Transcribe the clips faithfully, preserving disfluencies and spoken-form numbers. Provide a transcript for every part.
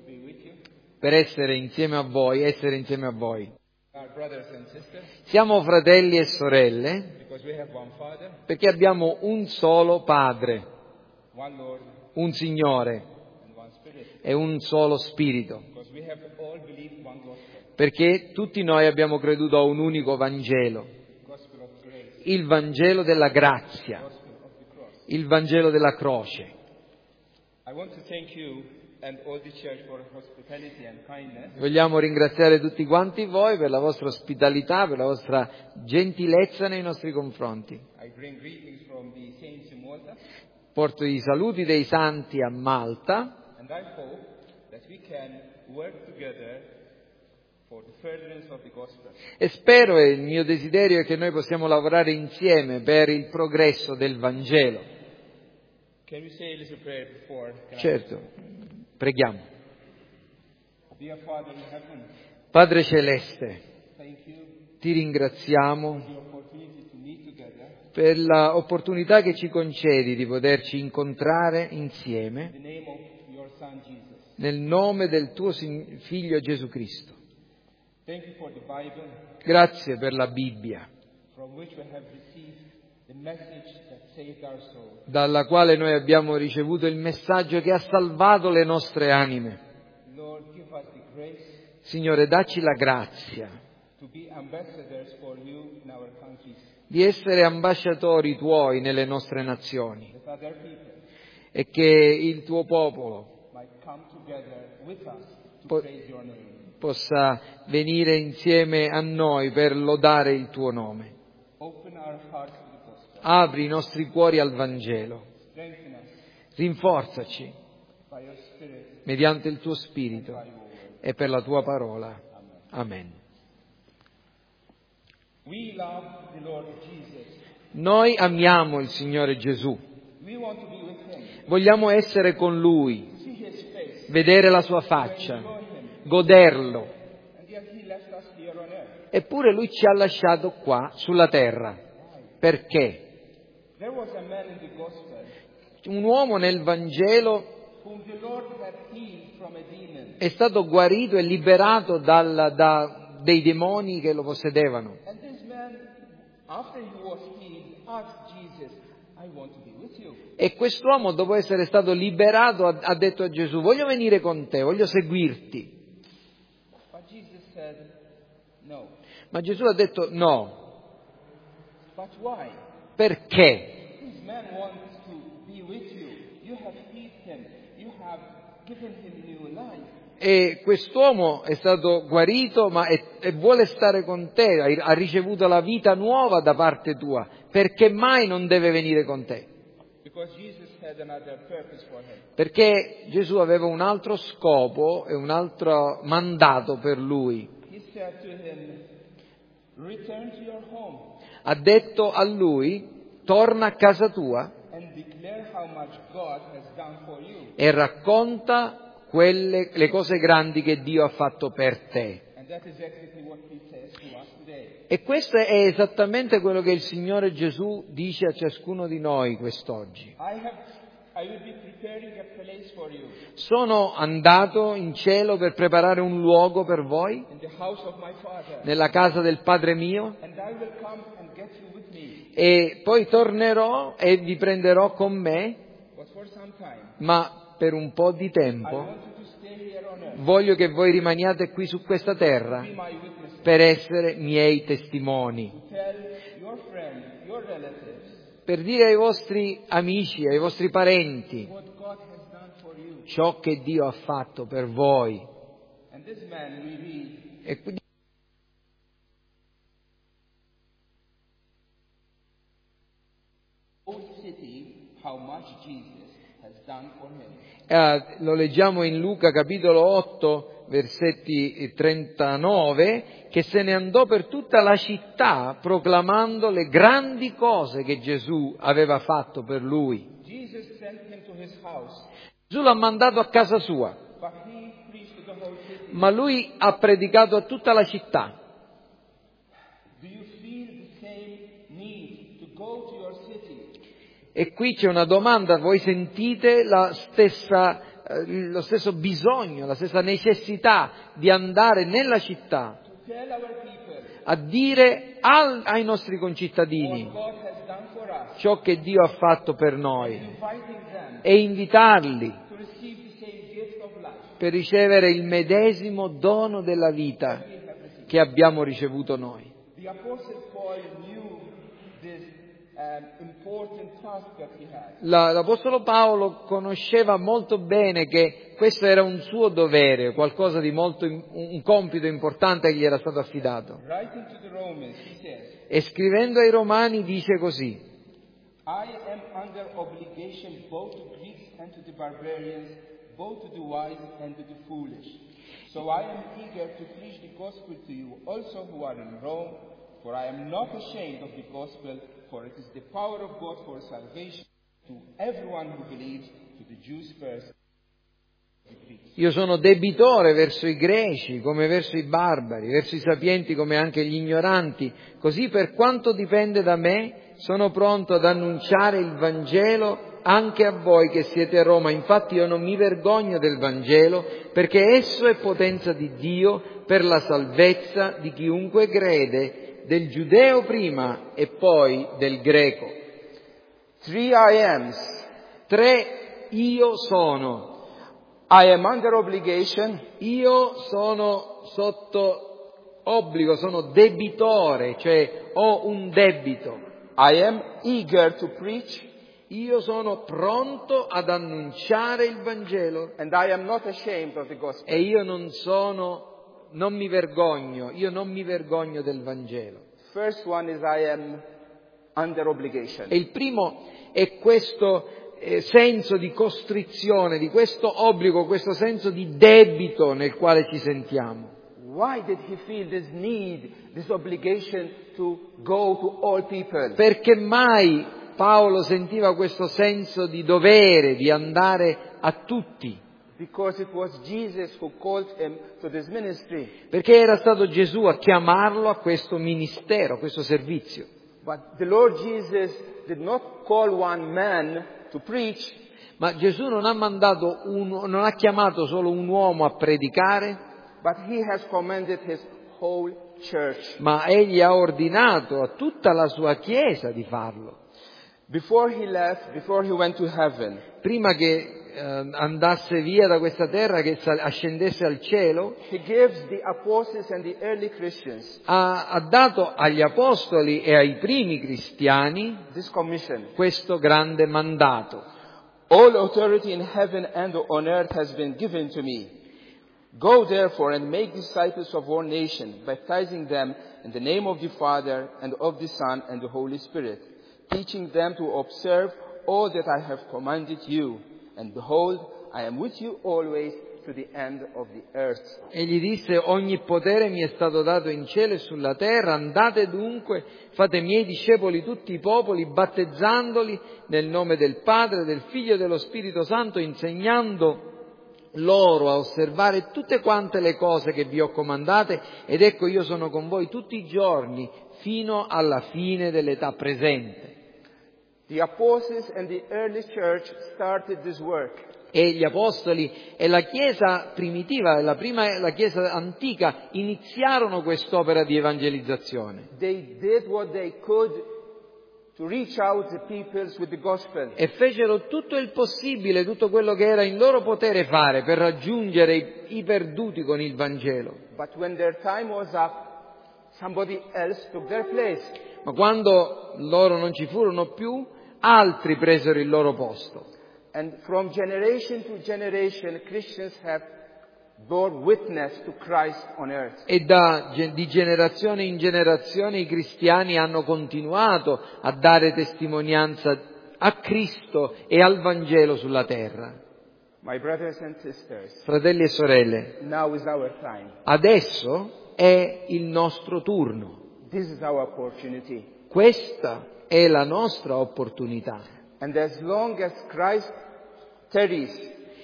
per essere insieme a voi, essere insieme a voi. Siamo fratelli e sorelle perché abbiamo un solo Padre, un Signore e un solo Spirito, perché tutti noi abbiamo creduto a un unico Vangelo, il Vangelo della grazia, il Vangelo della croce. Vogliamo ringraziare tutti quanti voi per la vostra ospitalità, per la vostra gentilezza nei nostri confronti. Porto i saluti dei santi a Malta e spero, e il mio desiderio è che noi possiamo lavorare insieme per il progresso del Vangelo. Certo, preghiamo. Padre Celeste, ti ringraziamo per l'opportunità che ci concedi di poterci incontrare insieme nel nome del tuo Figlio Gesù Cristo. Grazie per la Bibbia, dalla quale noi abbiamo ricevuto il messaggio che ha salvato le nostre anime. Signore, dacci la grazia di essere ambasciatori tuoi nelle nostre nazioni e che il tuo popolo po- possa venire insieme a noi per lodare il tuo nome. Apri i nostri cuori al Vangelo, rinforzaci mediante il tuo Spirito e per la tua parola. Amen. Noi amiamo il Signore Gesù, vogliamo essere con Lui, vedere la sua faccia, goderlo. Eppure Lui ci ha lasciato qua sulla terra. Perché? Un uomo nel Vangelo è stato guarito e liberato dal, da, dei demoni che lo possedevano. E quest'uomo, dopo essere stato liberato, ha, ha detto a Gesù: voglio venire con te, voglio seguirti. Ma Gesù ha detto no. Perché? E quest'uomo è stato guarito, ma è, e vuole stare con te, ha, ha ricevuto la vita nuova da parte tua. Perché mai non deve venire con te? Perché Gesù aveva un altro scopo e un altro mandato per lui. Ha detto a lui: torna a casa tua e racconta quelle, le cose grandi che Dio ha fatto per te. E questo è esattamente quello che il Signore Gesù dice a ciascuno di noi quest'oggi. Sono andato in cielo per preparare un luogo per voi, nella casa del Padre mio, e poi tornerò e vi prenderò con me, ma per un po' di tempo voglio che voi rimaniate qui su questa terra per essere miei testimoni, per dire ai vostri amici, ai vostri parenti ciò che Dio ha fatto per voi. E quindi Eh, lo leggiamo in Luca capitolo otto, versetti trentanove, che se ne andò per tutta la città proclamando le grandi cose che Gesù aveva fatto per lui. Gesù l'ha mandato a casa sua, ma lui ha predicato a tutta la città. E qui c'è una domanda: voi sentite la stessa eh, lo stesso bisogno, la stessa necessità di andare nella città to tell our people a dire al, ai nostri concittadini what God has done for us, ciò che Dio ha fatto per noi inviting them e invitarli to receive the same gift of life per ricevere il medesimo dono della vita che abbiamo ricevuto noi. The Apostle Paul knew this um, important task that he had. La, l'Apostolo Paolo conosceva molto bene che questo era un suo dovere, qualcosa di molto, un compito importante che gli era stato affidato. Writing to the Romans, he says, E scrivendo ai Romani dice così: I am under obligation both to Greeks and to the barbarians, both to the wise and to the foolish. So I am eager to preach the gospel to you also who are in Rome, for I am not ashamed of the gospel, for it is the power of God for salvation to everyone who believes, to the Jews first. Io sono debitore verso i greci come verso i barbari, verso i sapienti come anche gli ignoranti. Così per quanto dipende da me, sono pronto ad annunciare il Vangelo anche a voi che siete a Roma. Infatti io non mi vergogno del Vangelo, perché esso è potenza di Dio per la salvezza di chiunque crede, del giudeo prima e poi del greco. Three I ams. Tre io sono. I am under obligation. Io sono sotto obbligo, sono debitore, cioè ho un debito. I am eager to preach. Io sono pronto ad annunciare il Vangelo. And I am not ashamed of the gospel. E io non sono, non mi vergogno, io non mi vergogno del Vangelo. First one is I am under obligation. E il primo è questo eh, senso di costrizione, di questo obbligo, questo senso di debito nel quale ci sentiamo. Why did he feel this need, this obligation to go to all people? Perché mai Paolo sentiva questo senso di dovere, di andare a tutti? Because it was Jesus who called him to this ministry. Perché era stato Gesù a chiamarlo a questo ministero, a questo servizio. But the Lord Jesus did not call one man to preach. Ma Gesù non ha mandato un, non ha chiamato solo un uomo a predicare, But he has commanded his whole church. ma egli ha ordinato a tutta la sua Chiesa di farlo. Before he left, before he went to heaven, Prima che eh, andasse via da questa terra, che sal- ascendesse al cielo, he gives the apostles and the early Christians ha, ha dato agli apostoli e ai primi cristiani this commission. questo grande mandato. All authority in heaven and on earth has been given to me. Go therefore and make disciples of all nations, baptizing them in the name of the Father and of the Son and the Holy Spirit, teaching them to observe all that I have commanded you. And behold, I am with you always to the end of the earth. Egli disse: ogni potere mi è stato dato in cielo e sulla terra, andate dunque, fate miei discepoli tutti i popoli, battezzandoli nel nome del Padre, del Figlio e dello Spirito Santo, insegnando loro a osservare tutte quante le cose che vi ho comandate, ed ecco io sono con voi tutti i giorni fino alla fine dell'età presente. The apostles and the early church started this work. E gli apostoli e la Chiesa primitiva, la prima, la Chiesa antica, iniziarono quest'opera di evangelizzazione. They did what they could to reach out the peoples with the gospel. E fecero tutto il possibile, tutto quello che era in loro potere fare per raggiungere i, i perduti con il Vangelo. But when their time was up, somebody else took their place. Ma quando loro non ci furono più, altri presero il loro posto. And from generation to generation, Christians have bore witness to Christ on earth. E da, di generazione in generazione i cristiani hanno continuato a dare testimonianza a Cristo e al Vangelo sulla terra. My brothers and sisters, Fratelli e sorelle, now is our time. adesso è il nostro turno. This is our opportunity. Questa è la nostra opportunità. And as long as Christ tarries,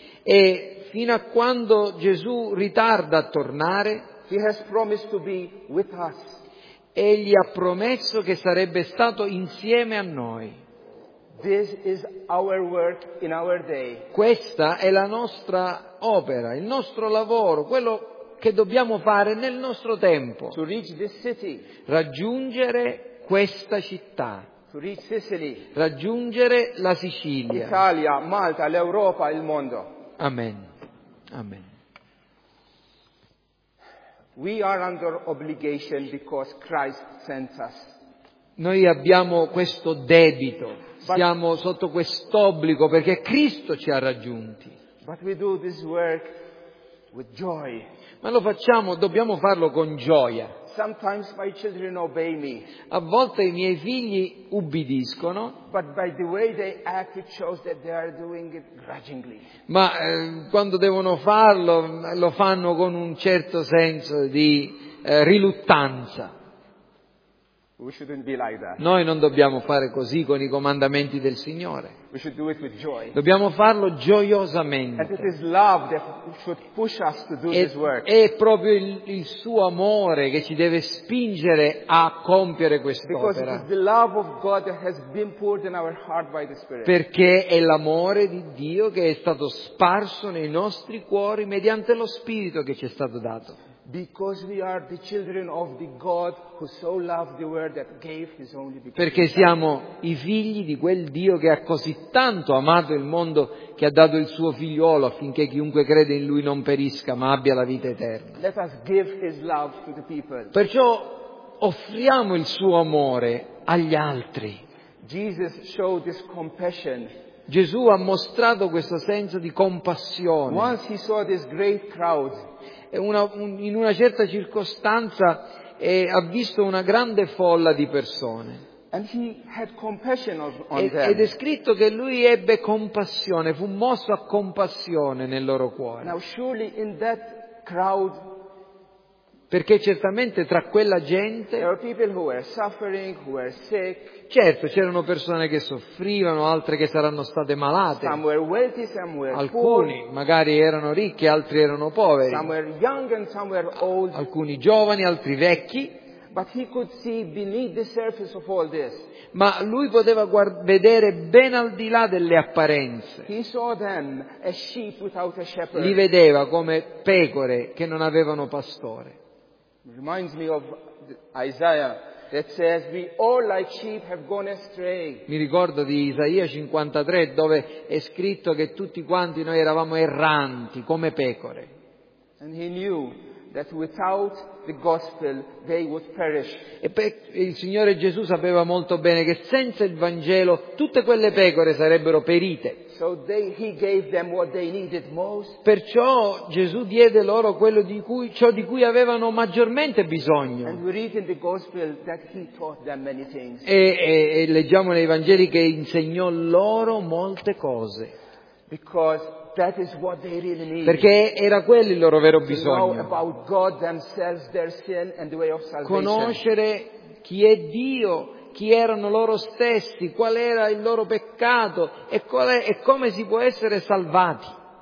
E fino a quando Gesù ritarda a tornare, He has promised to be with us. egli ha promesso che sarebbe stato insieme a noi. This is our work in our day. Questa è la nostra opera, il nostro lavoro, quello che dobbiamo fare nel nostro tempo. To reach this city. Raggiungere questa città. To reach Sicily. Raggiungere la Sicilia. Italia, Malta, l'Europa, il mondo. Amen. Amen. We are under obligation because Christ sent us. Noi abbiamo questo debito, siamo sotto quest'obbligo perché Cristo ci ha raggiunti. But we do this work with joy. Ma lo facciamo, dobbiamo farlo con gioia. Sometimes my children obey me. A volte i miei figli ubbidiscono, But by the way they act, it shows that they are doing it grudgingly. ma eh, quando devono farlo lo fanno con un certo senso di eh, riluttanza. We shouldn't be like that. Noi non dobbiamo fare così con i comandamenti del Signore. We should do it with joy. Dobbiamo farlo And it gioiosamente. is love that should push us to do È, this work. è proprio il, il suo amore che ci deve spingere a compiere Because it quest'opera. is the love of God that has been poured in our heart by the Spirit. Perché è l'amore di Dio che è stato sparso nei nostri cuori mediante lo Spirito che ci è stato dato. Because we are the children of the God who so loved the world that gave His only begotten Perché siamo i figli di quel Dio che ha così tanto amato il mondo che ha dato il suo figliolo affinché chiunque crede in Lui non perisca ma abbia la vita eterna. Let us give His love to the people. Perciò offriamo il suo amore agli altri. Jesus showed this compassion. Gesù ha mostrato questo senso di compassione. Once He saw this great crowd. E una, un, in una certa circostanza eh, ha visto una grande folla di persone. And he had compassion of, on E, them. ed è scritto che lui ebbe compassione, fu mosso a compassione nel loro cuore. Now surely in that crowd Perché certamente tra quella there gente, were people who were suffering, who were sick. certo c'erano persone che soffrivano, altre che saranno state malate, Some were wealthy, some were alcuni poor. magari erano ricchi, altri erano poveri, Some were young and some were old. alcuni giovani, altri vecchi, But he could see beneath the surface of all this. ma lui poteva guard- vedere ben al di là delle apparenze. He saw them as sheep without a shepherd. Li vedeva come pecore che non avevano pastore. It reminds me of Isaiah that says, we all like sheep have gone astray. Mi ricordo di Isaia cinquantatré dove è scritto che tutti quanti noi eravamo erranti come pecore. And he knew that without the gospel they would perish. E pe- il Signore Gesù sapeva molto bene che senza il Vangelo tutte quelle pecore sarebbero perite. So they, he gave them what they needed most. Perciò Gesù diede loro quello di cui, ciò di cui avevano maggiormente And bisogno. we read in the gospel that he taught them many things. E, e, e leggiamo nei Vangeli che insegnò loro molte cose. Because that is what they really need. Perché era quello il loro vero To know bisogno. about God themselves, their sin and the way of salvation. Conoscere chi è Dio, chi erano loro stessi, qual era il loro peccato e, qual è, e come si può essere salvati.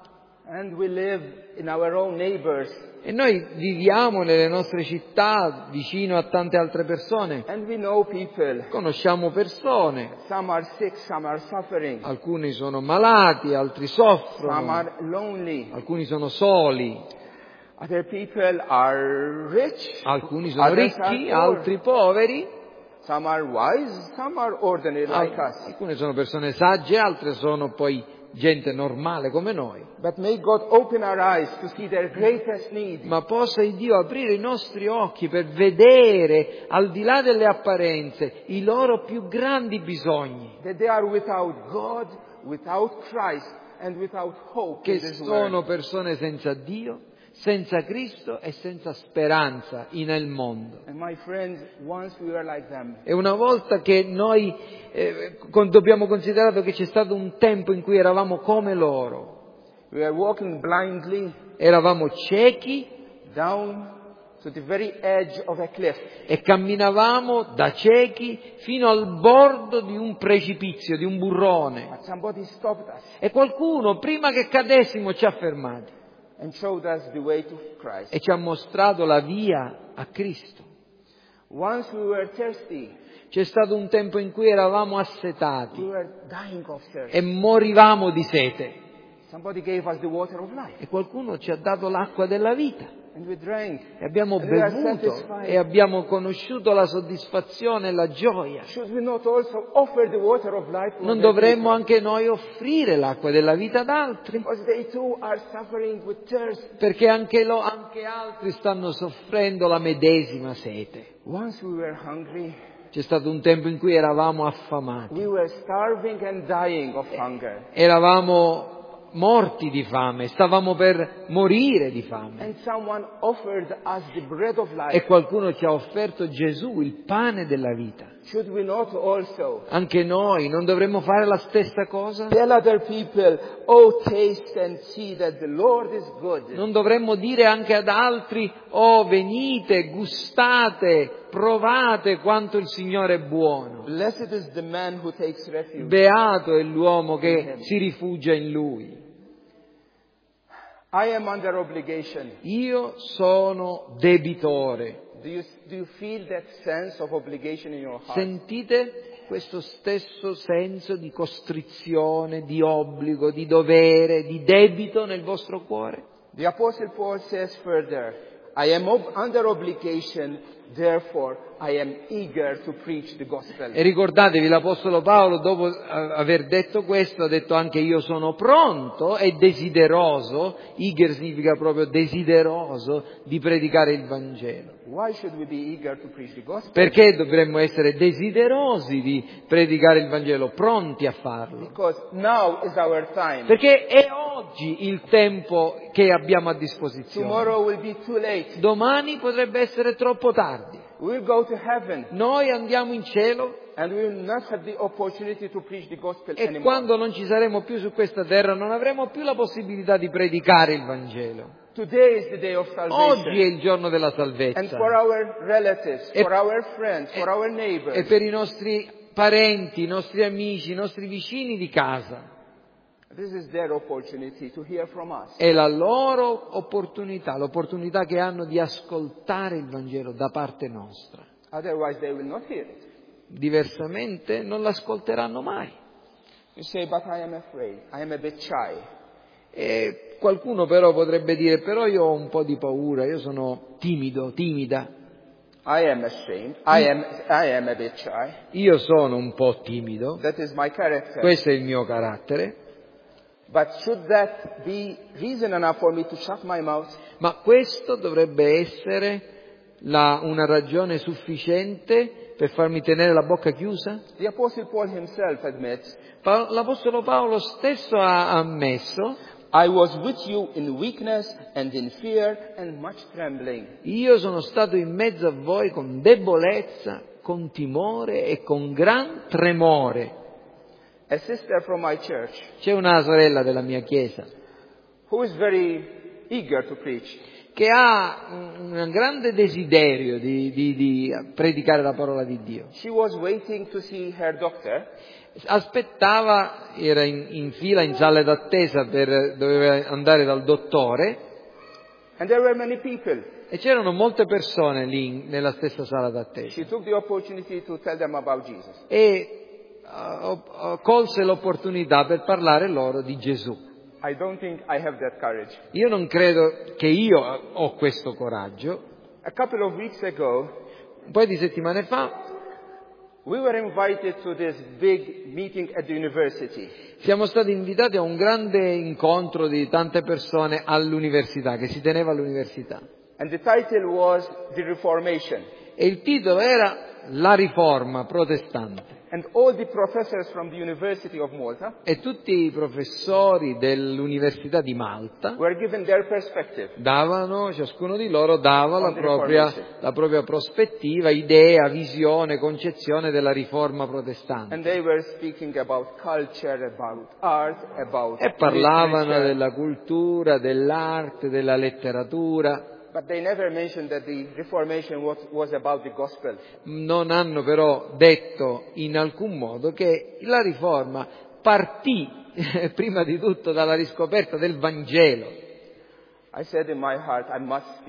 And we live in our own neighbors. E noi viviamo nelle nostre città vicino a tante altre persone. And we know people. Conosciamo persone, Some are sick, some are suffering. alcuni sono malati, altri Some soffrono, are lonely. alcuni sono soli, Other people are rich. alcuni sono Others are ricchi, poor. altri poveri, Some are wise, some are ordinary al- like us. alcune sono persone sagge, altre sono poi gente normale come noi. But may God open our eyes to see their greatest need. Ma possa il Dio aprire i nostri occhi per vedere, al di là delle apparenze, i loro più grandi bisogni, That they are without God, without Christ, and without hope che in this sono world. persone senza Dio, senza Cristo e senza speranza nel mondo. And my friends, once we were like them. E una volta che noi eh, con- dobbiamo considerare che c'è stato un tempo in cui eravamo come loro, We were walking blindly eravamo ciechi down to the very edge of a cliff. e camminavamo da ciechi fino al bordo di un precipizio, di un burrone. But somebody stopped us E qualcuno, prima che cadessimo, ci ha fermati and showed us the way to Christ. e ci ha mostrato la via a Cristo. Once we were thirsty. C'è stato un tempo in cui eravamo assetati We were dying of thirst. e morivamo di sete. Somebody gave us the water of life. E qualcuno ci ha dato l'acqua della vita. And we drank. E abbiamo And we are bevuto satisfied. e abbiamo conosciuto la soddisfazione e la gioia. Should we not also offer the water of life to Non other dovremmo people? anche noi offrire l'acqua della vita ad altri? Because they too are suffering with thirst. Perché anche, lo, anche altri stanno soffrendo la medesima sete. Once we were hungry. C'è stato un tempo in cui eravamo affamati. We were starving and dying of hunger. Eravamo morti di fame, stavamo per morire di fame. And someone offered us the bread of life. E qualcuno ci ha offerto Gesù, il pane della vita. Should we not also Anche noi non dovremmo fare la stessa cosa? tell other people, oh, taste and see that the Lord is good? Non dovremmo dire anche ad altri, oh, venite, gustate, provate quanto il Signore è buono. Blessed is the man who takes refuge. Beato è l'uomo che si rifugia in Lui. I am under obligation. Io sono debitore. Do you, do you feel that sense of obligation in your heart? Sentite questo stesso senso di costrizione, di obbligo, di dovere, di debito nel vostro cuore? The Apostle Paul says further, I am ob- under obligation, therefore I am eager to preach the gospel. E ricordatevi, l'Apostolo Paolo, dopo aver detto questo, ha detto anche io sono pronto e desideroso, eager significa proprio desideroso, di predicare il Vangelo. Why should we be eager to preach the gospel? Perché dovremmo essere desiderosi di predicare il Vangelo, pronti a farlo? Because now is our time. Perché è oggi il tempo che abbiamo a disposizione. Tomorrow will be too late. Domani potrebbe essere troppo tardi. We'll go to heaven. Noi andiamo in cielo And we will not have the opportunity to preach the gospel e anymore. quando non ci saremo più su questa terra non avremo più la possibilità di predicare il Vangelo. Today is the day of salvation. Oggi è il giorno della And for salvezza. our relatives, E- for our friends, for our E neighbors. per i nostri parenti, i nostri amici, i nostri vicini di casa. This is their opportunity to hear from us. È la loro opportunità, l'opportunità che hanno di ascoltare il Vangelo da parte nostra. Otherwise they will not hear it. Diversamente non l'ascolteranno mai. You say, but I am afraid. I am a bit shy. E qualcuno però potrebbe dire, però io ho un po' di paura, io sono timido, timida. I am ashamed. I am, I am a bit shy. Io sono un po' timido, That is my character. questo è il mio carattere. But should that be reason enough for me to shut my mouth? Ma questo dovrebbe essere la- una ragione sufficiente per farmi tenere la bocca chiusa? The Apostle Paul himself admits, Pa- L'Apostolo Paolo stesso ha ammesso, I was with you in weakness and in fear and much trembling. io sono stato in mezzo a voi con debolezza, con timore e con gran tremore. A sister from my church, C'è una sorella della mia chiesa who is very eager to preach, che ha un un grande desiderio di, di- di predicare la parola di Dio. she was waiting to see her doctor, Aspettava, era in, in fila, in sala d'attesa, per, doveva andare dal dottore and there were many people. e c'erano molte persone lì in- nella stessa sala d'attesa. She took the opportunity to tell them about Jesus. E uh, uh, colse l'opportunità per parlare loro di Gesù. I don't think I have that courage. Io non credo che io ho questo coraggio. A couple of weeks ago, Un paio di settimane fa we were invited to this big meeting at the university. siamo stati invitati a un grande incontro di tante persone all'università, che si teneva all'università. And the title was The Reformation. E il titolo era La riforma protestante. And all the professors from the University of Malta E tutti i professori dell'Università di Malta were given their perspective. davano, ciascuno di loro dava la On the propria, Reformation. la propria prospettiva, idea, visione, concezione della riforma protestante. And they were speaking about culture, about art, about E parlavano literature. della cultura, dell'arte, della letteratura. But they never mentioned that the Reformation was, was about the gospel. Non hanno però detto in alcun modo che la riforma partì prima di tutto dalla riscoperta del Vangelo. I said in my heart, I must speak.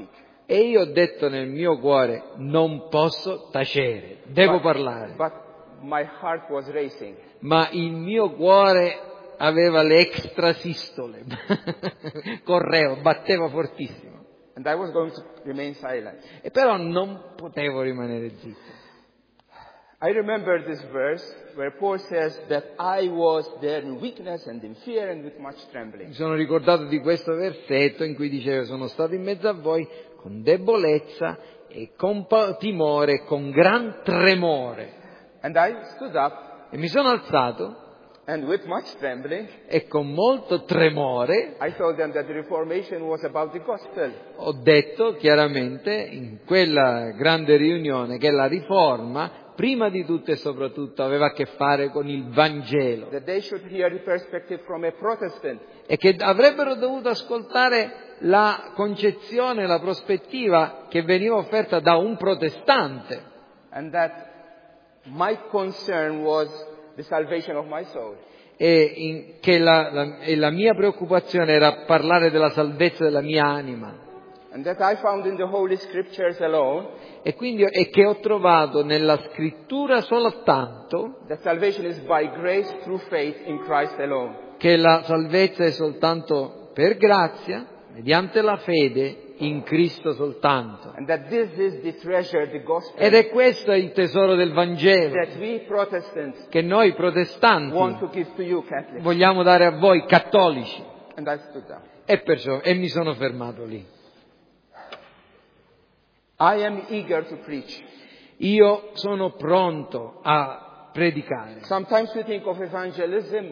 E io ho detto nel mio cuore, non posso tacere, devo But- parlare. But my heart was racing. Ma il mio cuore aveva le extrasistole, correva, batteva fortissimo. And I was going to remain silent. E però non potevo rimanere zitto. I remember this verse where Paul says that I was there in weakness and in fear and with much trembling. Mi sono ricordato di questo versetto in cui diceva: sono stato in mezzo a voi con debolezza e con pa- timore e con gran tremore. And I stood up E mi sono alzato and with much trembling, e con molto tremore I told them that the Reformation was about the gospel. ho detto chiaramente in quella grande riunione che la riforma prima di tutto e soprattutto aveva a che fare con il Vangelo That they should hear the perspective from a Protestant. e che avrebbero dovuto ascoltare la concezione, la prospettiva che veniva offerta da un protestante, And that my concern was the salvation of my soul. e in, che la, la, e la mia preoccupazione era parlare della salvezza della mia anima. And that I found in the Holy Scriptures alone E quindi e che ho trovato nella scrittura soltanto that salvation is by grace through faith in Christ alone. che la salvezza è soltanto per grazia, mediante la fede in Cristo soltanto. And that this is the treasure, the gospel, Ed è questo il tesoro del Vangelo that we Protestants che noi want protestanti to give to you Catholics. vogliamo dare a voi cattolici. And I stood down. E perciò e mi sono fermato lì. I am eager to preach. Io sono pronto a predicare. Sometimes we think of evangelism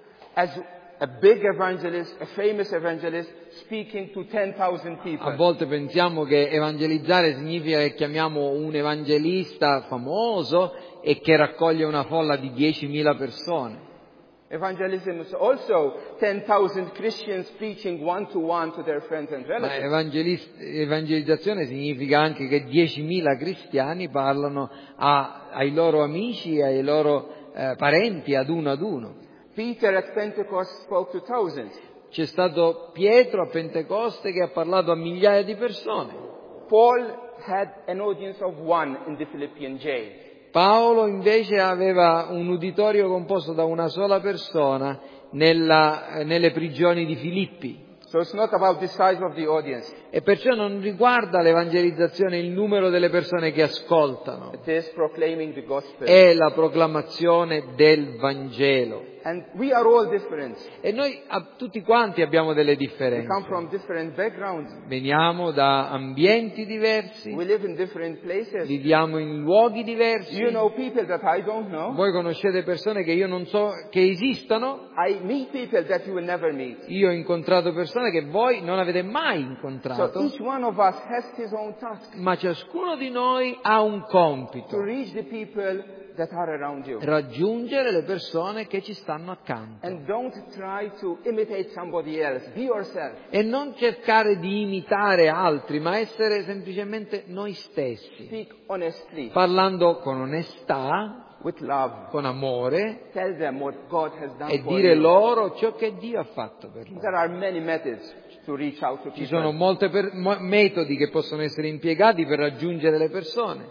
as a big evangelist, a famous evangelist, speaking to ten thousand A people. volte pensiamo che evangelizzare significa che chiamiamo un evangelista famoso e che raccoglie una folla di diecimila persone. Evangelism is also ten thousand Christians preaching one to one to their friends and Ma relatives. evangelis- evangelizzazione significa anche che diecimila cristiani parlano a- ai loro amici e ai loro eh, parenti ad uno ad uno. Peter at Pentecost spoke to thousands. C'è stato Pietro a Pentecoste che ha parlato a migliaia di persone. Paul had an audience of one in the Philippian jail. Paolo invece aveva un uditorio composto da una sola persona nella- eh, nelle prigioni di Filippi. So it's not about the size of the audience. E perciò non riguarda l'evangelizzazione il numero delle persone che ascoltano, It is proclaiming the gospel. è la proclamazione del Vangelo. And we are all different. E noi a- tutti quanti abbiamo delle We come differenze. from different backgrounds. Veniamo da ambienti diversi, We live in different places. viviamo in luoghi diversi. You know people that I don't know. Voi conoscete persone che io non so che esistano. I meet people that you will never meet. Io ho incontrato persone che voi non avete mai So incontrato, each one of us has his own task ma ciascuno di noi ha un to compito: reach the people that are around you. raggiungere le persone che ci stanno accanto. And don't try to imitate somebody else. Be yourself. E non cercare di imitare altri, ma essere semplicemente noi stessi, Speak honestly, parlando con onestà, with love. con amore, Tell them what God has done e for dire you. loro ciò che Dio ha fatto per loro. There are many methods to reach out to Ci sono people. molti metodi che possono essere impiegati per raggiungere le persone.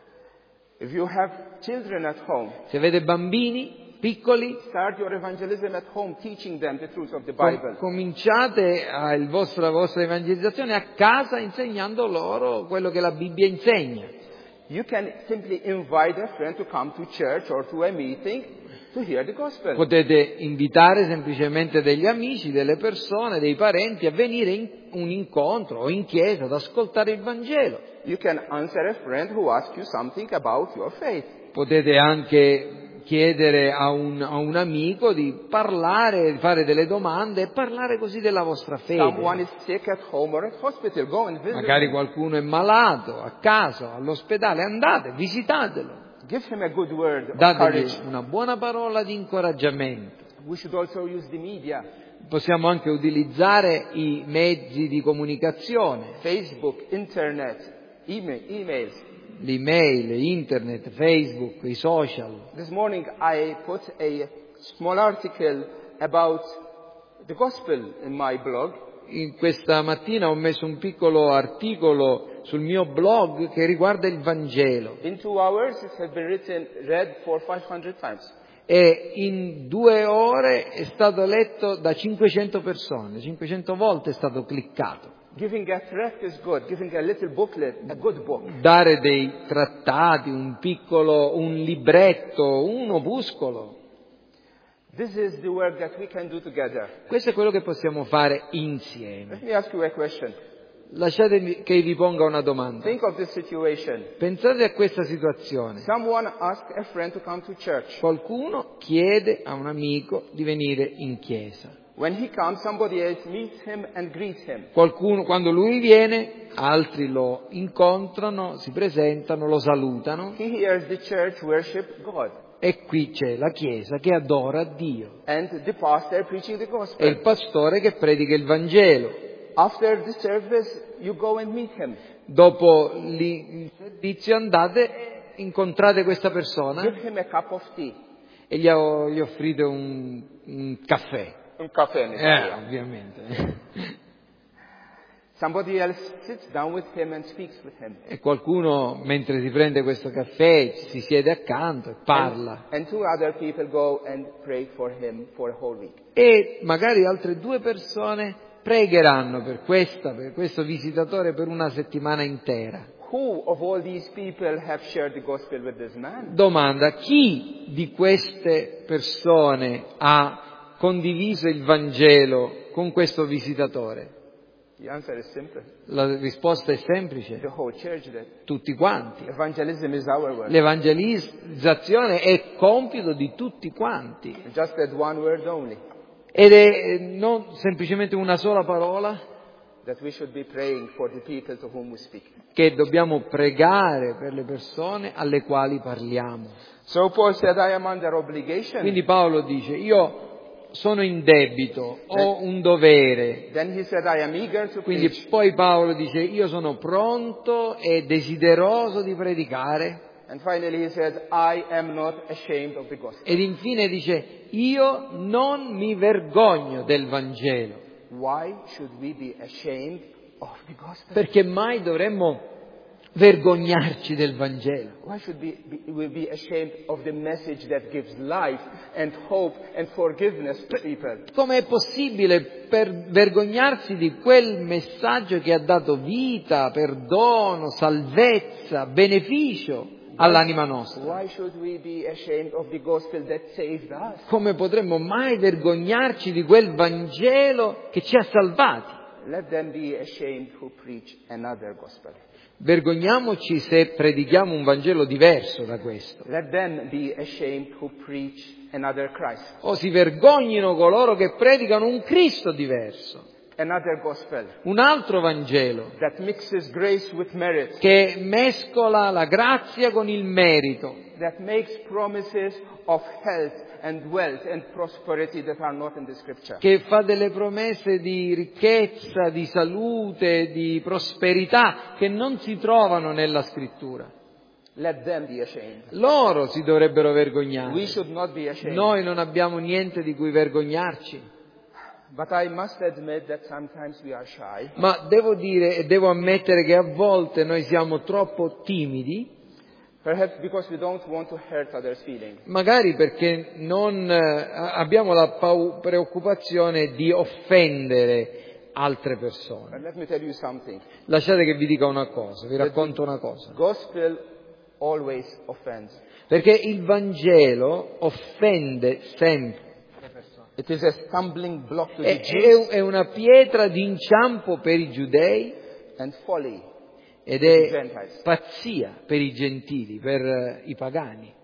If you have children at home, Se avete bambini piccoli, start your evangelism at home, teaching them the truth of the com- Bible. cominciate a- il vostro- la vostra evangelizzazione a casa insegnando loro quello che la Bibbia insegna. You can simply invite a friend to come to church or to a meeting to hear the gospel. Potete invitare semplicemente degli amici, delle persone, dei parenti a venire in un incontro o in chiesa ad ascoltare il Vangelo. You can answer a friend who asks you something about your faith. Potete anche chiedere a un, a un amico di parlare, di fare delle domande e parlare così della vostra Someone fede. is sick at home or at hospital. Go and visit Magari him. qualcuno è malato, a casa, all'ospedale, andate, visitatelo. Give him a good word of Dategli courage. una buona parola di incoraggiamento. We should also use the media, Possiamo anche utilizzare i mezzi di comunicazione, Facebook, internet, email, emails. l'email, internet, Facebook, i social. This morning I put a small article about the gospel in my blog. in questa mattina ho messo un piccolo articolo sul mio blog che riguarda il Vangelo. In two hours it has been written, read for five hundred times. E in due ore è stato letto da cinquecento persone, cinquecento volte è stato cliccato. Giving a tract is good. Giving a little booklet, a good book. Dare dei trattati, un piccolo, un libretto, un opuscolo. This is the work that we can do together. Questo è quello che possiamo fare insieme. Let me ask you a question. Lasciatemi che vi ponga una domanda. Think of this situation. Pensate a questa situazione. Someone asks a friend to come to church. Qualcuno chiede a un amico di venire in chiesa. When he comes, somebody else meets him and greets him. Qualcuno, quando lui viene, altri lo incontrano, si presentano, lo salutano. He hears the church worship God. E qui c'è la chiesa che adora Dio. And the pastor preaching the gospel. E il pastore che predica il Vangelo. After the service, you go and meet him. Dopo il servizio andate, incontrate questa persona Give him a cup of tea. e gli, ho, gli offrite un, un caffè. Un caffè in Eh, Italia. ovviamente. Somebody else sits down with him and speaks with him. E qualcuno, mentre si prende questo caffè, si siede accanto e parla. And, and two other people go and pray for him for a whole week. E magari altre due persone pregheranno per questa, per questo visitatore per una settimana intera. Who of all these people have shared the gospel with this man? Domanda: chi di queste persone ha condiviso il Vangelo con questo visitatore? The answer is simple. La risposta è semplice. The whole church did. Tutti quanti. Evangelism is our work. L'evangelizzazione è compito di tutti quanti. Just that one word only. Ed è non semplicemente una sola parola, That we should be praying for the people to whom we speak. che dobbiamo pregare per le persone alle quali parliamo. So Paul said, I am under obligation. Quindi Paolo dice: io sono in debito, ho un dovere. Then he said, I am eager to Quindi preach. poi Paolo dice: io sono pronto e desideroso di predicare. And finally he said, I am not ashamed of the gospel. Ed infine dice: io non mi vergogno del Vangelo. Why should we be ashamed of the gospel? Perché mai dovremmo vergognarci del Vangelo? Why should we be, we be ashamed of the message that gives life and hope and forgiveness to people? Come è possibile per vergognarsi di quel messaggio che ha dato vita, perdono, salvezza, beneficio all'anima nostra? Why should we be ashamed of the gospel that saved us? Come potremmo mai vergognarci di quel Vangelo che ci ha salvati? Let them be ashamed who preach another gospel. Vergogniamoci se predichiamo un Vangelo diverso da questo. Let them be ashamed who preach another Christ. O si vergognino coloro che predicano un Cristo diverso, Another gospel un altro Vangelo that mixes grace with merit, che mescola la grazia con il merito, that makes promises of health and wealth and prosperity that are not in the scripture. che fa delle promesse di ricchezza, di salute, di prosperità che non si trovano nella Scrittura. Let them be ashamed. Loro si dovrebbero We vergognare. should not be ashamed. Noi non abbiamo niente di cui vergognarci. But I must admit that sometimes we are shy. Ma devo dire e devo ammettere che a volte noi siamo troppo timidi, Perhaps because we don't want to hurt others' feelings. magari perché non eh, abbiamo la pau- preoccupazione di offendere altre persone. But let me tell you something. Lasciate che vi dica una cosa, vi racconto una cosa. Gospel always offends. Perché il Vangelo offende sempre. It is a stumbling block to È, the Jews è- è una pietra d'inciampo per i giudei and folly ed to the è Gentiles. pazzia per i gentili, per eh, i pagani.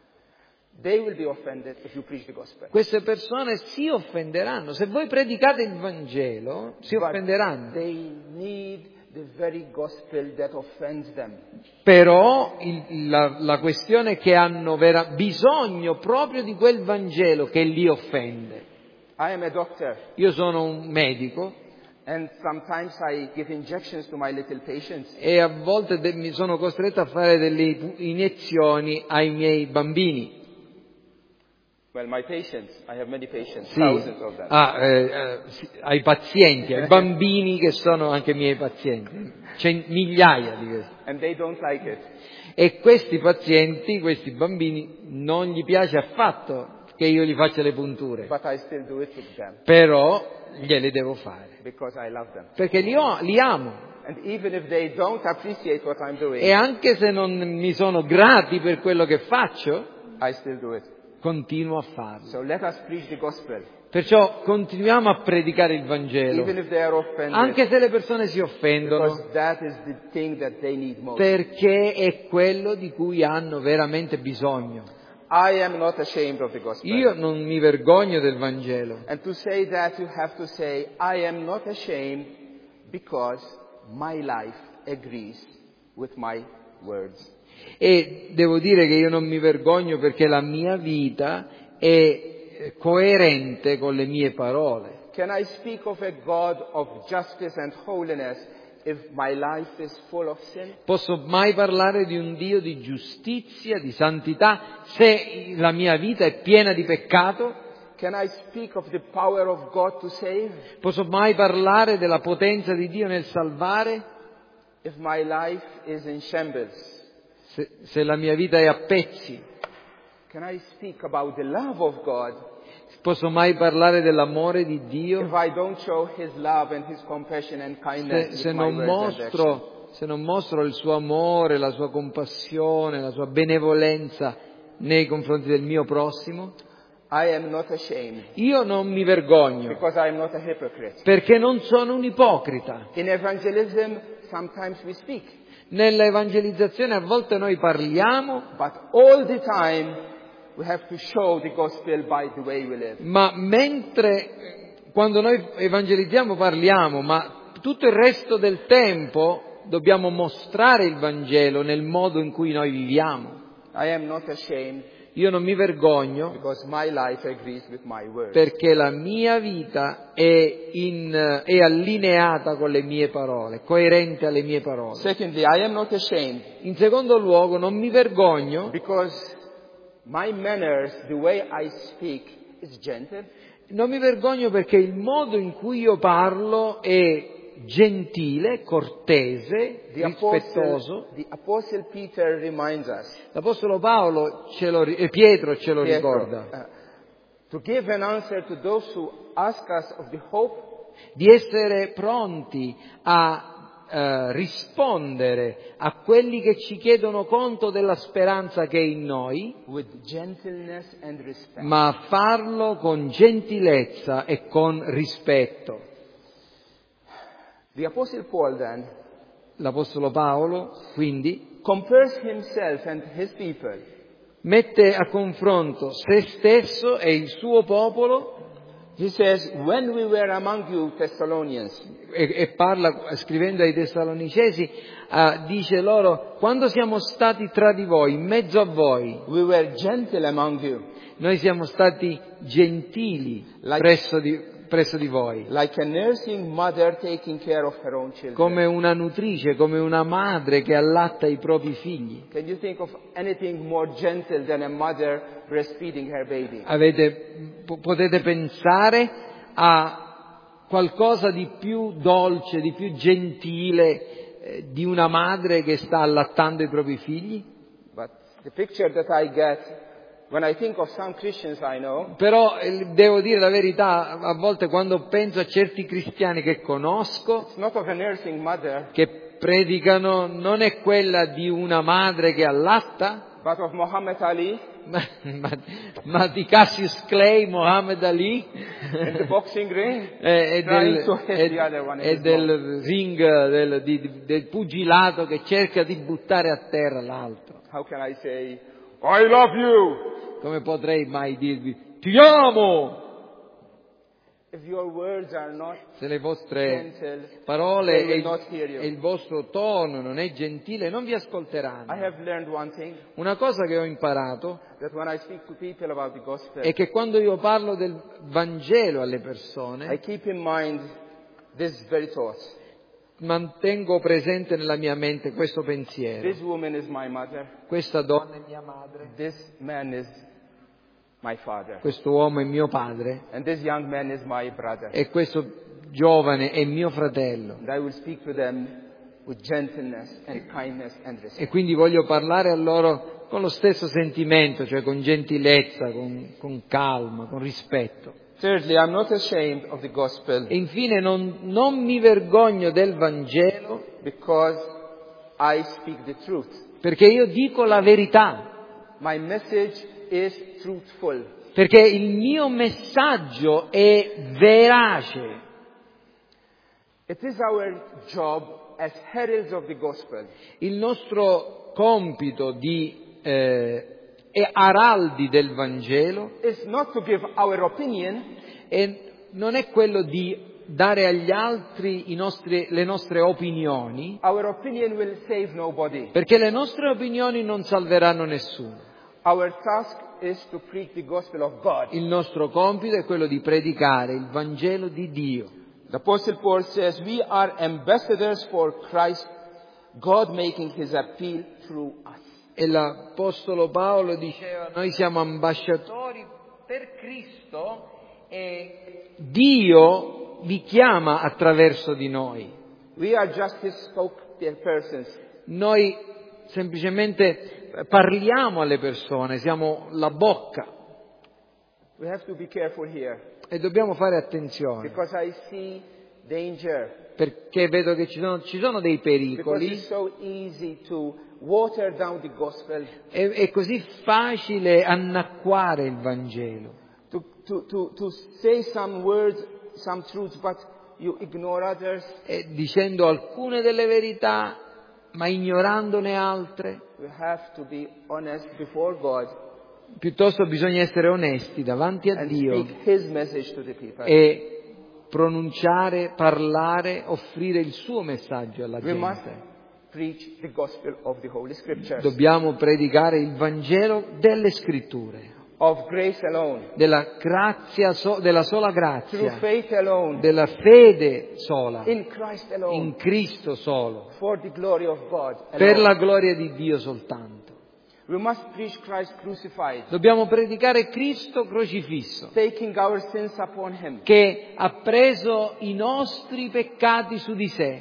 They will be offended if you preach the gospel. Queste persone si offenderanno. Se voi predicate il Vangelo, si But offenderanno. they need the very gospel that offends them. Però il- la, la questione è che hanno vera- bisogno proprio di quel Vangelo che li offende. I am a doctor, Io sono un medico and sometimes I give injections to my little patients. e a volte de- mi sono costretto a fare delle iniezioni ai miei bambini. Well, my patients, I have many patients, Sì, thousands of them. ah, eh, eh, sì, ai pazienti, ai bambini che sono anche miei pazienti, Cent- migliaia di questi. And they don't like it. E questi pazienti, questi bambini, non gli piace affatto che io gli faccia le punture, But I still do it with them però gliele devo fare, because I love them. perché li, ho, li amo. And even if they don't appreciate what I'm doing, E anche se non mi sono grati per quello che faccio, I still do it. continuo a farlo. So let us preach the gospel. Perciò continuiamo a predicare il Vangelo, Even if they are offended, anche se le persone si offendono, because that is the thing that they need most. perché è quello di cui hanno veramente bisogno. I am not ashamed of the gospel. Io non mi vergogno del Vangelo. And to say that you have to say, I am not ashamed because my life agrees with my words. E devo dire che io non mi vergogno perché la mia vita è coerente con le mie parole. Can I speak of a God of justice and holiness if my life is full of sin? Posso mai parlare di un Dio di giustizia, di santità, se la mia vita è piena di peccato? Can I speak of the power of God to save Posso mai parlare della potenza di Dio nel salvare? if my life is in shambles? Se, se la mia vita è a pezzi? Can I speak about the love of God Posso mai parlare dell'amore di Dio? if I don't show His love and His compassion and kindness Se, se, with my non words and actions? mostro, se non mostro il suo amore, la sua compassione, la sua benevolenza nei confronti del mio prossimo? I am not ashamed Io non mi vergogno, because I am not a hypocrite. perché non sono un ipocrita. In evangelism, sometimes we speak, Nell'evangelizzazione a volte noi parliamo, but all the time we have to show the gospel by the way we live. ma mentre quando noi evangelizziamo parliamo, ma tutto il resto del tempo dobbiamo mostrare il Vangelo nel modo in cui noi viviamo. I am not ashamed Io non mi vergogno because my life agrees with my words. perché la mia vita è, in, è allineata con le mie parole, coerente alle mie parole. Secondly, I am not ashamed In secondo luogo, non mi vergogno, because my manners, the way I speak, is gentle. non mi vergogno perché il modo in cui io parlo è gentile, cortese, The apostle, rispettoso. the apostle Peter reminds us, L'Apostolo Paolo ce lo, e Pietro ce lo Pietro, ricorda, uh, to give an answer to those who ask us of the hope di essere pronti a eh, rispondere a quelli che ci chiedono conto della speranza che è in noi, with gentleness and respect. ma a farlo con gentilezza e con rispetto. The apostle Paul then L'Apostolo Paolo, quindi, compares himself and his people mette a confronto se stesso e il suo popolo. He says, when we were among you Thessalonians, E, e parla, scrivendo ai Tessalonicesi, uh, dice loro, quando siamo stati tra di voi, in mezzo a voi, we were gentle among you, noi siamo stati gentili Like- presso di, presso di voi, like a nursing mother taking care of her own children. come una nutrice, come una madre che allatta i propri figli. Can you think of anything more gentle than a mother breastfeeding her baby? Avete, po- potete pensare a qualcosa di più dolce, di più gentile eh, di una madre che sta allattando i propri figli? But the picture that I get when I think of some Christians I know, Però eh, devo dire la verità, a volte quando penso a certi cristiani che conosco, it's not of a nursing mother, che predicano, non è quella di una madre che allatta, but of Muhammad Ali ma, ma, ma di Cassius Clay, Muhammad Ali, in the boxing ring, e, e trying del, to hit the other one in e his del ring, del, di- di- del pugilato che cerca di buttare a terra l'altro. How can I say, I love you? Come potrei mai dirvi, ti amo! If your words are not Se le vostre gentle, parole they e will il, not hear you. e il vostro tono non è gentile, non vi ascolteranno. I have learned one thing, Una cosa che ho imparato that when I speak to people about the gospel, è che quando io parlo del Vangelo alle I persone, keep in mind this very thought. mantengo presente nella mia mente questo pensiero. This woman is my mother. Questa donna è mia madre, This man is my father. Questo uomo è mio padre And this young man is my brother. e questo giovane è mio fratello. And I will speak to them with gentleness and kindness and respect. E quindi voglio parlare a loro con lo stesso sentimento, cioè con gentilezza, con, con calma, con rispetto. Thirdly, I'm not ashamed of the gospel. E infine non, non mi vergogno del Vangelo Because I speak the truth. perché io dico la verità. My message is truthful. Perché il mio messaggio è verace. It is our job as heralds of the gospel. Il nostro compito di eh, e araldi del Vangelo Is not to give our opinion, e non è quello di dare agli altri i nostri, le nostre opinioni, our opinion will save nobody. perché le nostre opinioni non salveranno nessuno. Our task is to preach the gospel of God. Il nostro compito è quello di predicare il Vangelo di Dio. The Apostle Paul says we are ambassadors for Christ, God making his appeal through us. E l'Apostolo Paolo diceva: noi siamo ambasciatori per Cristo e Dio vi chiama attraverso di noi. We are just his spokespersons. Noi semplicemente parliamo alle persone, siamo la bocca. We have to be careful here. E dobbiamo fare attenzione, Because I see danger. perché vedo che ci sono, ci sono dei Because pericoli. it's so easy to water down the gospel. È, è così facile annacquare il Vangelo, To, to, to, to say some words, some truths, but you ignore others. e dicendo alcune delle verità, ma ignorandone altre. We have to be honest before God Piuttosto bisogna essere onesti davanti a and Dio speak his message to the people. e pronunciare, parlare, offrire il suo messaggio alla We must gente. preach the gospel of the Holy Scriptures. Dobbiamo predicare il Vangelo delle Scritture, Of grace alone. della grazia, so- della sola Through grazia, faith alone. della fede sola, In Christ alone. in Cristo solo, For the glory of God per alone. la gloria di Dio soltanto. We must preach Christ crucified. Dobbiamo predicare Cristo crocifisso, Taking our sins upon him. che ha preso i nostri peccati su di sé,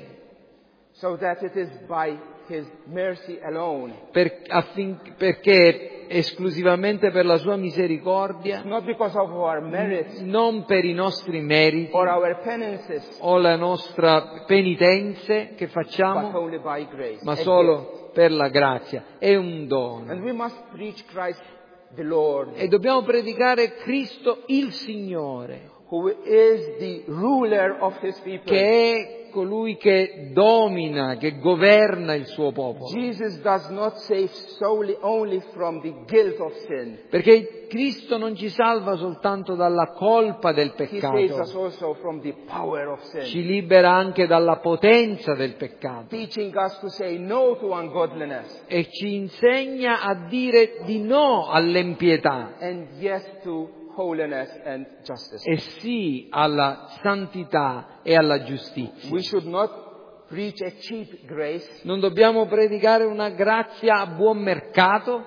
So that it is by his mercy alone. per, affin, perché esclusivamente per la sua misericordia, Not because of our merits non per i nostri meriti or our penances, o la nostra penitenze che but facciamo, only by grace. ma A solo per la grazia. È un gift. And dono. we must preach Christ the Lord, E dobbiamo predicare Cristo il Signore, who is the ruler of his people. che è colui che domina, che governa il suo popolo. Jesus does not save solely only from the guilt of sin. Perché Cristo non ci salva soltanto dalla colpa del He saves us peccato, also from the power of sin. ci libera anche dalla potenza del peccato Teaching us to say no to ungodliness e ci insegna a dire di no all'impietà and yes to holiness and justice. e sì alla santità e alla giustizia. We should not preach a cheap grace Non dobbiamo predicare una grazia a buon mercato,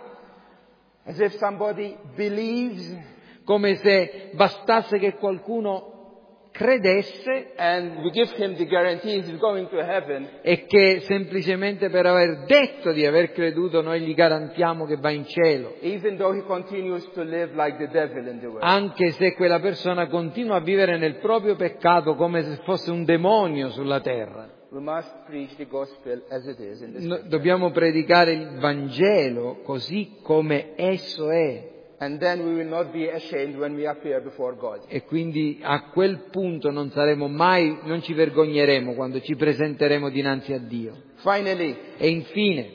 as if somebody believes come se bastasse che qualcuno credesse and we give him the guarantee he's going to heaven, e che semplicemente per aver detto di aver creduto noi gli garantiamo che va in cielo, even though he continues to live like the devil in the world. anche se quella persona continua a vivere nel proprio peccato come se fosse un demonio sulla terra. We must preach the gospel as it is in the No- scripture. dobbiamo predicare il Vangelo così come esso è, And then we will not be ashamed when we appear before God. e quindi a quel punto non saremo mai, non ci vergogneremo quando ci presenteremo dinanzi a Dio. Finally, E infine,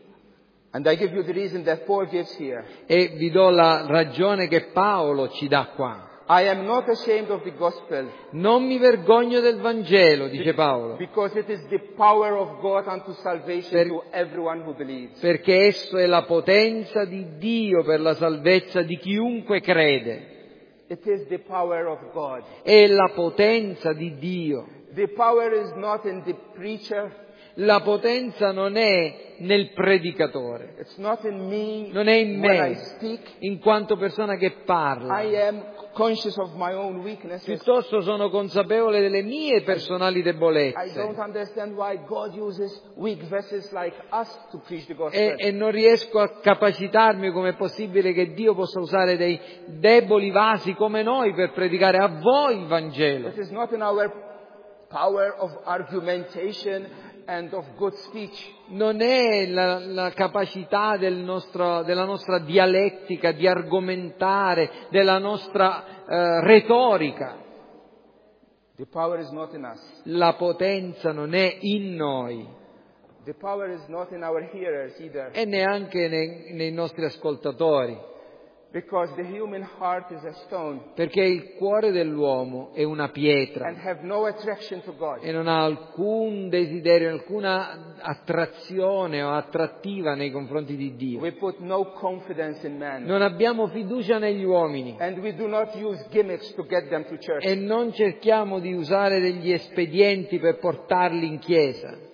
and I give you the reason that Paul gives here, e vi do la ragione che Paolo ci dà qua, I am not ashamed of the gospel, non mi vergogno del Vangelo, dice Paolo, because it is the power of God unto salvation Per- to everyone who believes. perché esso è la potenza di Dio per la salvezza di chiunque crede. It is the power of God. È la potenza di Dio. The power is not in the preacher. La potenza non è nel predicatore, It's not in me non è in when I me, speak. in quanto persona che parla. I am conscious of my own weaknesses. Piuttosto sono consapevole delle mie personali I don't debolezze understand why God uses weak vessels like us to preach the e, gospel. e non riesco a capacitarmi come è possibile che Dio possa usare dei deboli vasi come noi per predicare a voi il Vangelo. It is not in our power of argumentation and of good speech. Non è la, la capacità del nostro, della nostra dialettica di argomentare, della nostra eh, retorica. The power is not in us. La potenza non è in noi The power is not in our hearers either. e neanche nei, nei nostri ascoltatori, Because the human heart is a stone perché il cuore dell'uomo è una pietra and have no attraction to God. e non ha alcun desiderio, alcuna attrazione o attrattiva nei confronti di Dio. We put no confidence in man. Non abbiamo fiducia negli uomini And we do not use gimmicks to get them to church. e non cerchiamo di usare degli espedienti per portarli in chiesa.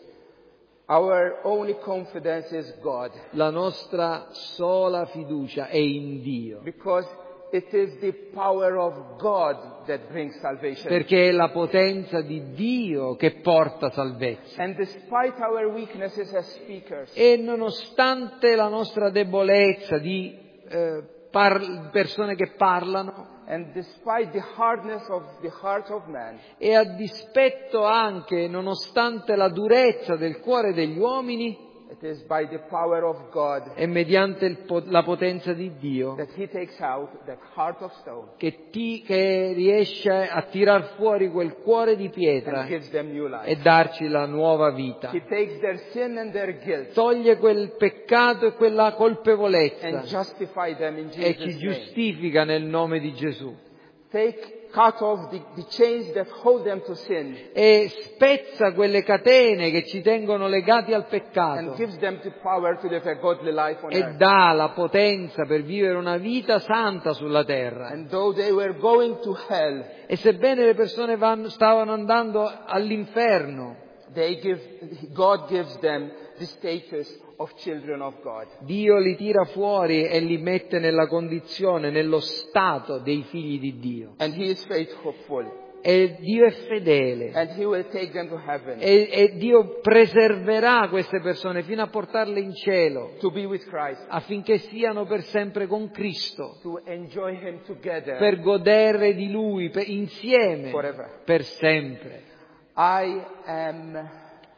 Our only confidence is God. La nostra sola fiducia è in Dio, Because it is the power of God that brings salvation. perché è la potenza di Dio che porta salvezza. And despite our weaknesses as speakers, E nonostante la nostra debolezza di eh, par- persone che parlano, and despite the hardness of the heart of man, e a dispetto anche, nonostante la durezza del cuore degli uomini, it is by the power of God è mediante il po- la potenza di Dio that He takes out that heart of stone che, ti, che riesce a tirar fuori quel cuore di pietra and gives them new life. e darci la nuova vita. He takes their sin and their guilt Toglie quel peccato e quella and colpevolezza justify them in e ci Jesus' name. giustifica nel nome di Gesù. Take, cut off the, the chains that hold them to sin E spezza quelle catene che ci tengono legati al and peccato gives them the power to live a godly life on e earth. dà la potenza per vivere una vita santa sulla terra. And though they were going to hell, E sebbene le persone vanno, stavano andando all'inferno, they give, God gives them the status of children of God. Dio li tira fuori e li mette nella condizione, nello stato dei figli di Dio. And He is faithful. E Dio è fedele. And He will take them to heaven E, e Dio preserverà queste persone fino a portarle in cielo, to be with Christ, affinché siano per sempre con Cristo, to enjoy Him together per godere di Lui per, insieme, forever. per sempre. I am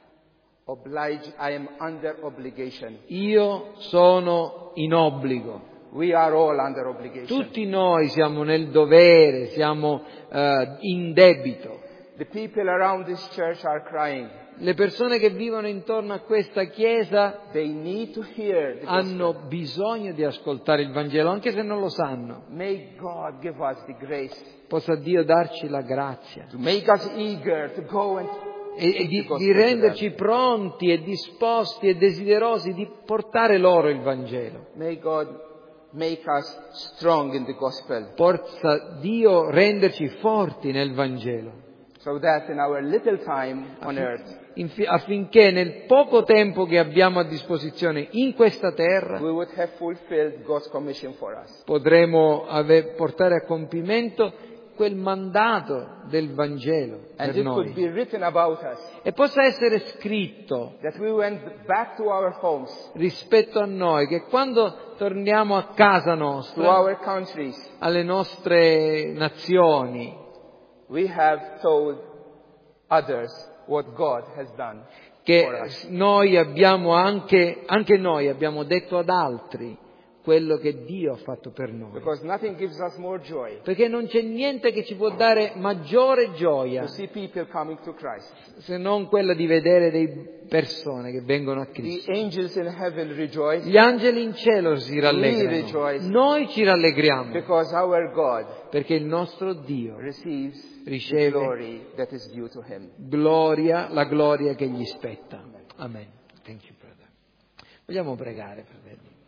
obliged, I am under obligation. Io sono in obbligo. We are all under obligation. Tutti noi siamo nel dovere, siamo eh, in debito. The people around this church are crying. Le persone che vivono intorno a questa chiesa They need to hear the hanno gospel. bisogno di ascoltare il Vangelo, anche se non lo sanno. May God give us the grace Possa Dio darci la grazia to make us eager to go and e, e take the di, gospel di to them. renderci pronti e disposti e desiderosi di portare loro il Vangelo. May God make us strong in the gospel, Possa Dio renderci forti nel Vangelo, so that in our little time on earth, infi- affinché nel poco tempo che abbiamo a disposizione in questa terra we would have fulfilled God's commission for us. potremo ave- portare a compimento quel mandato del Vangelo And per it could noi. be written about us E possa essere scritto that we went back to our homes, rispetto a noi, che quando torniamo a casa to nostra, our countries, alle nostre nazioni, we have told others what God has done for che us. noi abbiamo anche, anche noi abbiamo detto ad altri quello che Dio ha fatto per noi. Because nothing gives us more joy Perché non c'è niente che ci può dare maggiore gioia to see people coming to Christ. se non quella di vedere delle persone che vengono a Cristo. The angels in heaven rejoice Gli angeli in cielo si We rallegrano, rejoice. noi ci rallegriamo because our God perché il nostro Dio receives the riceve glory that is due to Him. gloria, la gloria che gli spetta. Amen. Thank you, brother. Vogliamo pregare, fratelli.